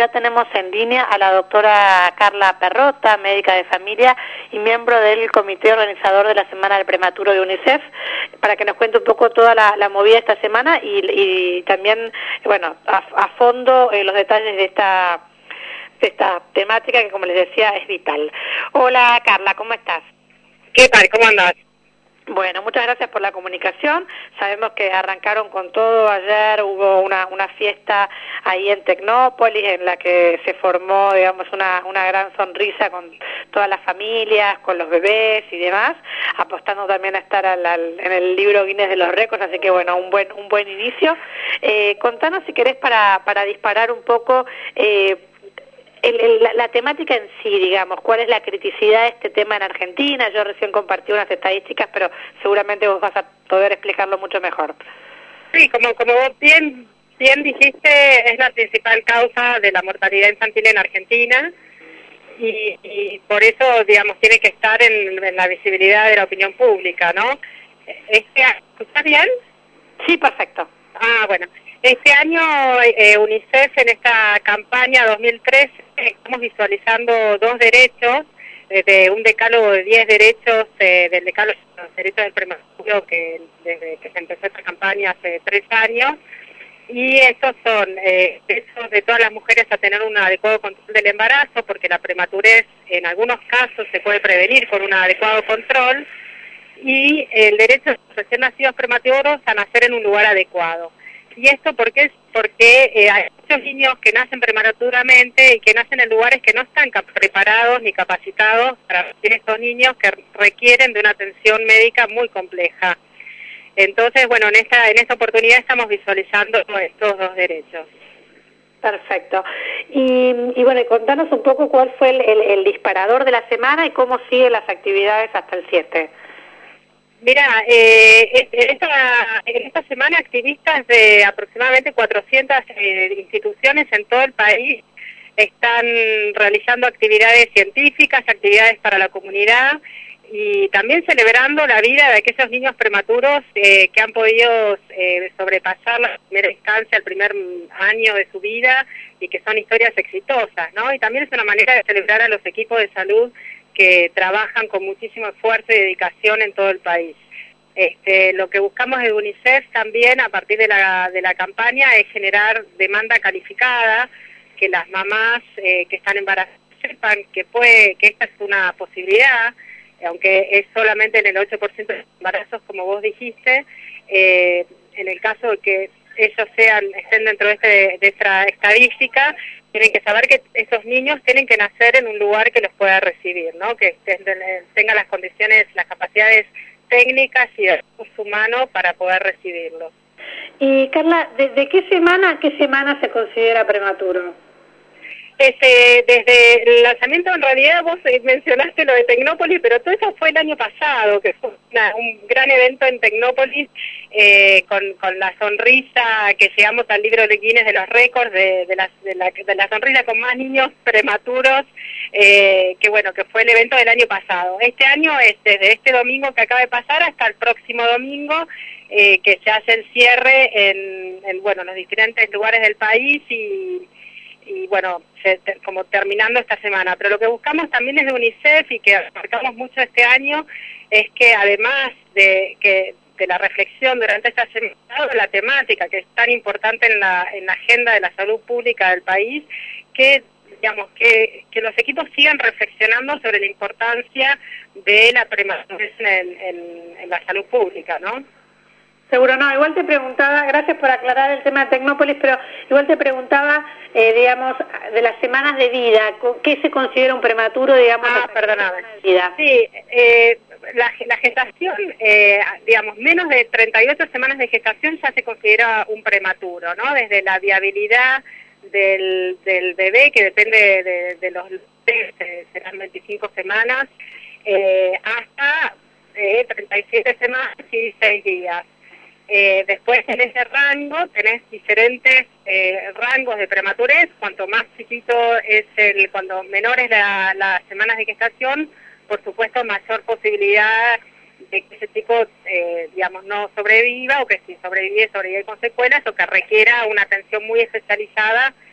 Ya tenemos en línea a la doctora Carla Perrota, médica de familia y miembro del comité organizador de la Semana del Prematuro de UNICEF, para que nos cuente un poco toda la movida esta semana y también, bueno, a fondo los detalles de esta temática que, como les decía, es vital. Hola Carla, ¿cómo estás? ¿Qué tal? ¿Cómo andás? Bueno, muchas gracias por la comunicación. Sabemos que arrancaron con todo. Ayer hubo una fiesta ahí en Tecnópolis en la que se formó, digamos, una gran sonrisa con todas las familias, con los bebés y demás, apostando también a estar en el libro Guinness de los récords, así que bueno, un buen inicio. Contanos si querés para disparar un poco la temática en sí, digamos, cuál es la criticidad de este tema en Argentina. Yo recién compartí unas estadísticas, pero seguramente vos vas a poder explicarlo mucho mejor. Sí, como vos bien dijiste, es la principal causa de la mortalidad infantil en Argentina y por eso, digamos, tiene que estar en la visibilidad de la opinión pública, ¿no? ¿Escuchás bien? Sí, perfecto. Ah, bueno. Este año UNICEF en esta campaña 2013 estamos visualizando 2 derechos, de un decálogo de 10 derechos, del decálogo de los derechos del prematuro, que desde que se empezó esta campaña hace 3 años, y estos son derechos de todas las mujeres a tener un adecuado control del embarazo, porque la prematurez en algunos casos se puede prevenir con un adecuado control, y el derecho de los recién nacidos prematuros a nacer en un lugar adecuado. ¿Y esto por qué? Porque hay muchos niños que nacen prematuramente y que nacen en lugares que no están preparados ni capacitados para recibir estos niños que requieren de una atención médica muy compleja. Entonces, bueno, en esta oportunidad estamos visualizando estos 2 derechos. Perfecto. Y bueno, contanos un poco cuál fue el disparador de la semana y cómo siguen las actividades hasta el 7. Mira, en esta semana activistas de aproximadamente 400 instituciones en todo el país están realizando actividades científicas, actividades para la comunidad y también celebrando la vida de aquellos niños prematuros que han podido sobrepasar la primera instancia, el primer año de su vida y que son historias exitosas, ¿no? Y también es una manera de celebrar a los equipos de salud que trabajan con muchísimo esfuerzo y dedicación en todo el país. Lo que buscamos de UNICEF también a partir de la campaña es generar demanda calificada, que las mamás que están embarazadas sepan que esta es una posibilidad, aunque es solamente en el 8% de embarazos, como vos dijiste, en el caso de que ellos estén dentro de esta estadística, tienen que saber que esos niños tienen que nacer en un lugar que los pueda recibir, ¿no? Que tengan las condiciones, las capacidades técnicas y de recurso humano para poder recibirlos. Y Carla, ¿de qué semana a qué semana se considera prematuro? Desde el lanzamiento, en realidad vos mencionaste lo de Tecnópolis, pero todo eso fue el año pasado, que fue un gran evento en Tecnópolis, con la sonrisa que llegamos al libro de Guinness de los récords, de la sonrisa con más niños prematuros, que fue el evento del año pasado. Este año es desde este domingo que acaba de pasar hasta el próximo domingo, que se hace el cierre en los diferentes lugares del país y bueno, como terminando esta semana. Pero lo que buscamos también desde UNICEF y que marcamos mucho este año es que además de la reflexión durante esta semana, la temática que es tan importante en la agenda de la salud pública del país, que los equipos sigan reflexionando sobre la importancia de la prematurez en la salud pública, ¿no? Seguro, no, igual te preguntaba, gracias por aclarar el tema de Tecnópolis, pero igual te preguntaba, digamos, de las semanas de vida, ¿qué se considera un prematuro, digamos? Perdóname. Vida? Sí, la gestación, digamos, menos de 38 semanas de gestación ya se considera un prematuro, ¿no? Desde la viabilidad del bebé, que depende de los serán 25 semanas, hasta 37 semanas y 6 días. Después en ese rango tenés diferentes rangos de prematurez. Cuanto más chiquito es cuando menor es las semanas de gestación, por supuesto mayor posibilidad de que ese chico no sobreviva, o que si sobrevive con secuelas, o que requiera una atención muy especializada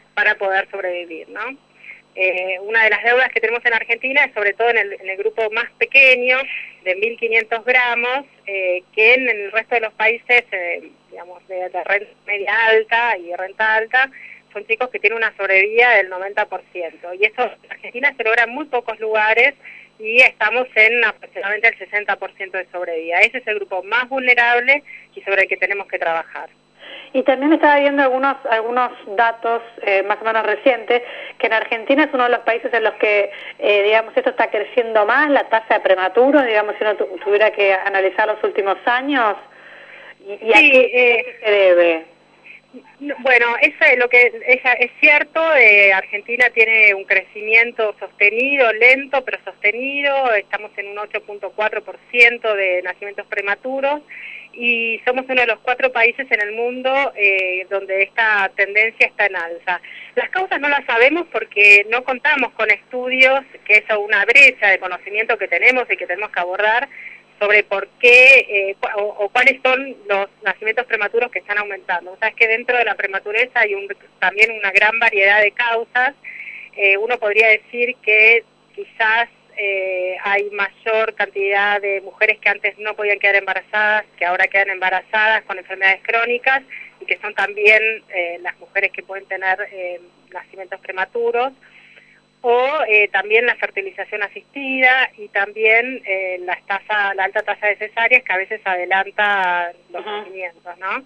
para poder sobrevivir, ¿no? Una de las deudas que tenemos en Argentina es sobre todo en el grupo más pequeño, de 1.500 gramos, que en el resto de los países, digamos, de renta media alta y renta alta, son chicos que tienen una sobrevida del 90%. Y eso en Argentina se logra en muy pocos lugares y estamos en aproximadamente el 60% de sobrevida. Ese es el grupo más vulnerable y sobre el que tenemos que trabajar. Y también estaba viendo algunos datos más o menos recientes, que en Argentina es uno de los países en los que, digamos, esto está creciendo más, la tasa de prematuros, digamos, si uno tuviera que analizar los últimos años, ¿y sí, a qué se debe? Bueno, eso es lo que es cierto. Argentina tiene un crecimiento sostenido, lento pero sostenido. Estamos en un 8.4% de nacimientos prematuros y somos uno de los 4 países en el mundo donde esta tendencia está en alza. Las causas no las sabemos porque no contamos con estudios, que es una brecha de conocimiento que tenemos y que tenemos que abordar sobre por qué o cuáles son los nacimientos prematuros que están aumentando. O sea, es que dentro de la prematurez hay también una gran variedad de causas. Uno podría decir que quizás hay mayor cantidad de mujeres que antes no podían quedar embarazadas, que ahora quedan embarazadas con enfermedades crónicas y que son también las mujeres que pueden tener nacimientos prematuros. O también la fertilización asistida y también la alta tasa de cesáreas que a veces adelanta los nacimientos, ¿no?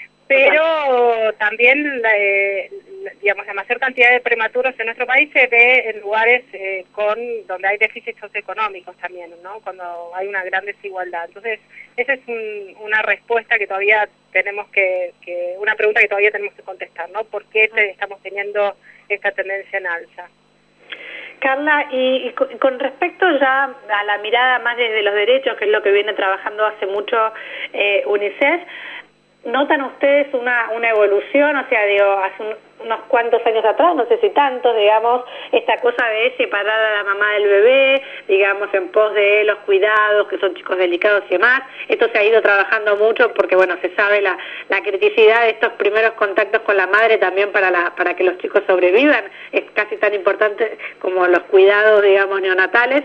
Pero también, digamos, la mayor cantidad de prematuros en nuestro país se ve en lugares donde hay déficits socioeconómicos también, ¿no? Cuando hay una gran desigualdad. Entonces, esa es una respuesta que todavía tenemos una pregunta que todavía tenemos que contestar, ¿no? ¿Por qué estamos teniendo esta tendencia en alza? Carla, y con respecto ya a la mirada más desde los derechos, que es lo que viene trabajando hace mucho UNICEF, ¿notan ustedes una evolución? O sea, digo, hace unos cuantos años atrás, no sé si tantos, digamos, esta cosa de separar a la mamá del bebé, digamos, en pos de los cuidados, que son chicos delicados y demás. Esto se ha ido trabajando mucho porque, bueno, se sabe la criticidad de estos primeros contactos con la madre también para que los chicos sobrevivan. Es casi tan importante como los cuidados, digamos, neonatales.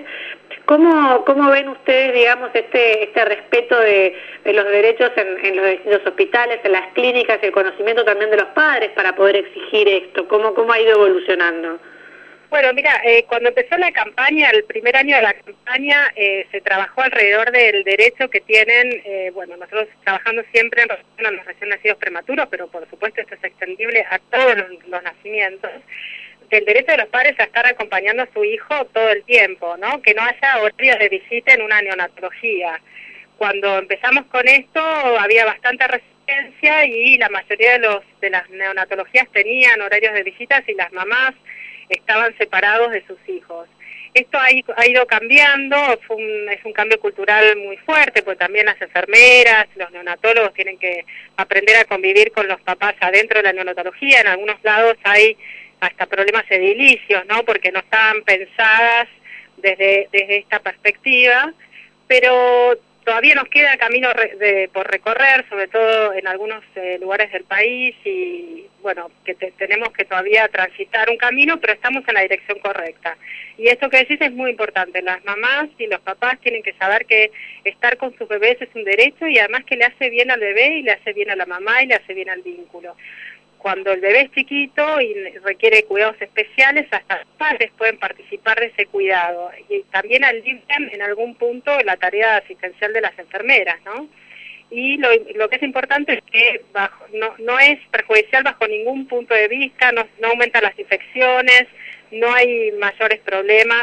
¿Cómo ven ustedes, digamos, este respeto de los derechos en los distintos hospitales, en las clínicas, el conocimiento también de los padres para poder exigir esto? ¿Cómo ha ido evolucionando? Bueno, mira, cuando empezó la campaña, el primer año de la campaña, se trabajó alrededor del derecho que tienen, nosotros trabajando siempre en relación a los recién nacidos prematuros, pero por supuesto esto es extendible a todos los nacimientos, del derecho de los padres a estar acompañando a su hijo todo el tiempo, ¿no? Que no haya horarios de visita en una neonatología. Cuando empezamos con esto había bastante resistencia y la mayoría de las neonatologías tenían horarios de visitas y las mamás estaban separados de sus hijos. Esto ha ido cambiando, es un cambio cultural muy fuerte, porque también las enfermeras, los neonatólogos tienen que aprender a convivir con los papás adentro de la neonatología. En algunos lados hay hasta problemas edilicios, ¿no? Porque no estaban pensadas desde esta perspectiva, pero todavía nos queda camino por recorrer, sobre todo en algunos lugares del país, y bueno, que tenemos que todavía transitar un camino, pero estamos en la dirección correcta. Y esto que decís es muy importante. Las mamás y los papás tienen que saber que estar con sus bebés es un derecho y además que le hace bien al bebé y le hace bien a la mamá y le hace bien al vínculo. Cuando el bebé es chiquito y requiere cuidados especiales, hasta los padres pueden participar de ese cuidado. Y también alivian en algún punto la tarea asistencial de las enfermeras, ¿no? Y lo que es importante es que no es perjudicial bajo ningún punto de vista, no aumentan las infecciones, no hay mayores problemas,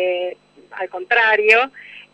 al contrario,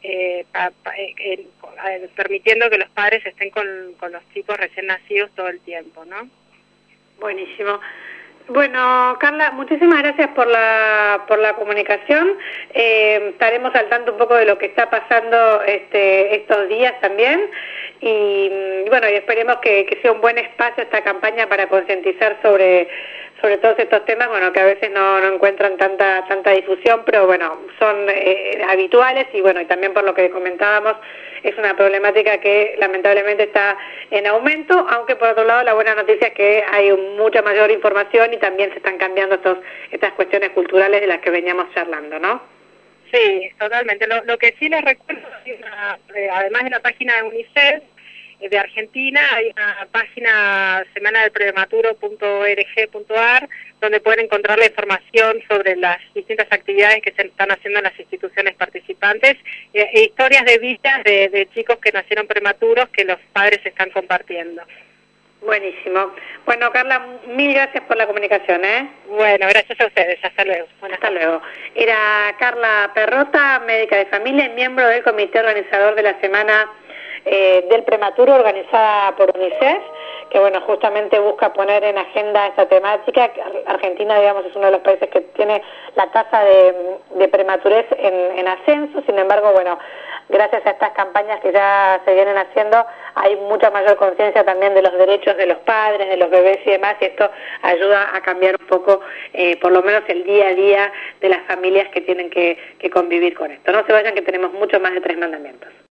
permitiendo que los padres estén con los chicos recién nacidos todo el tiempo, ¿no? Buenísimo. Bueno, Carla, muchísimas gracias por la comunicación. Estaremos al tanto un poco de lo que está pasando estos días también. Y bueno, y esperemos que sea un buen espacio esta campaña para concientizar sobre sobre todos estos temas, bueno, que a veces no encuentran tanta difusión, pero bueno, son habituales y bueno, y también por lo que comentábamos, es una problemática que lamentablemente está en aumento, aunque por otro lado la buena noticia es que hay mucha mayor información y también se están cambiando estas cuestiones culturales de las que veníamos charlando, ¿no? Sí, totalmente. Lo que sí les recuerdo, además de la página de UNICEF de Argentina, hay una página semanadelprematuro.org.ar donde pueden encontrar la información sobre las distintas actividades que se están haciendo en las instituciones participantes e historias de vida de chicos que nacieron prematuros que los padres están compartiendo. Buenísimo. Bueno, Carla, mil gracias por la comunicación, ¿eh? Bueno, gracias a ustedes. Hasta luego. Hasta luego. Era Carla Perrota, médica de familia y miembro del comité organizador de la Semana del Prematuro organizada por UNICEF, que bueno, justamente busca poner en agenda esta temática. Argentina, digamos, es uno de los países que tiene la tasa de prematurez en ascenso. Sin embargo, bueno, gracias a estas campañas que ya se vienen haciendo, hay mucha mayor conciencia también de los derechos de los padres, de los bebés y demás, y esto ayuda a cambiar un poco, por lo menos el día a día de las familias que tienen que convivir con esto. No se vayan, que tenemos mucho más de 3 mandamientos.